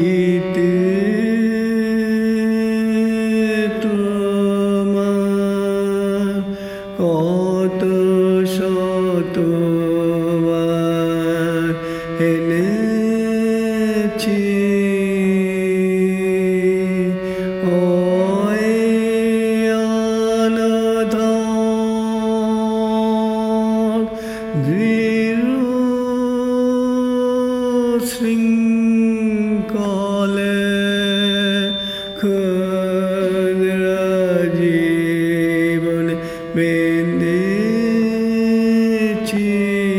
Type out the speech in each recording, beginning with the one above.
চিতে তোমার কত শতবার এনেছি ওই অনাথ দৃঢ় শৃঙ্খলে ক্ষুদ্র জীবন বেঁধেছি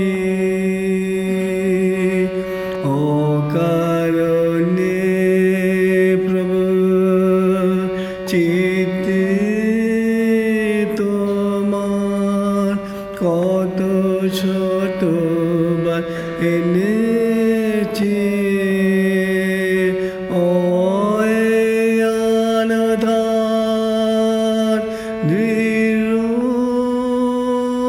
অকারণে প্রভু চিতে তোমার কত শতবার এনেছি ওই অনাথ দৃঢ়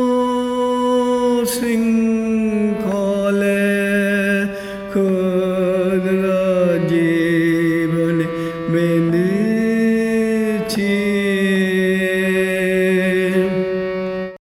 শৃঙ্খলে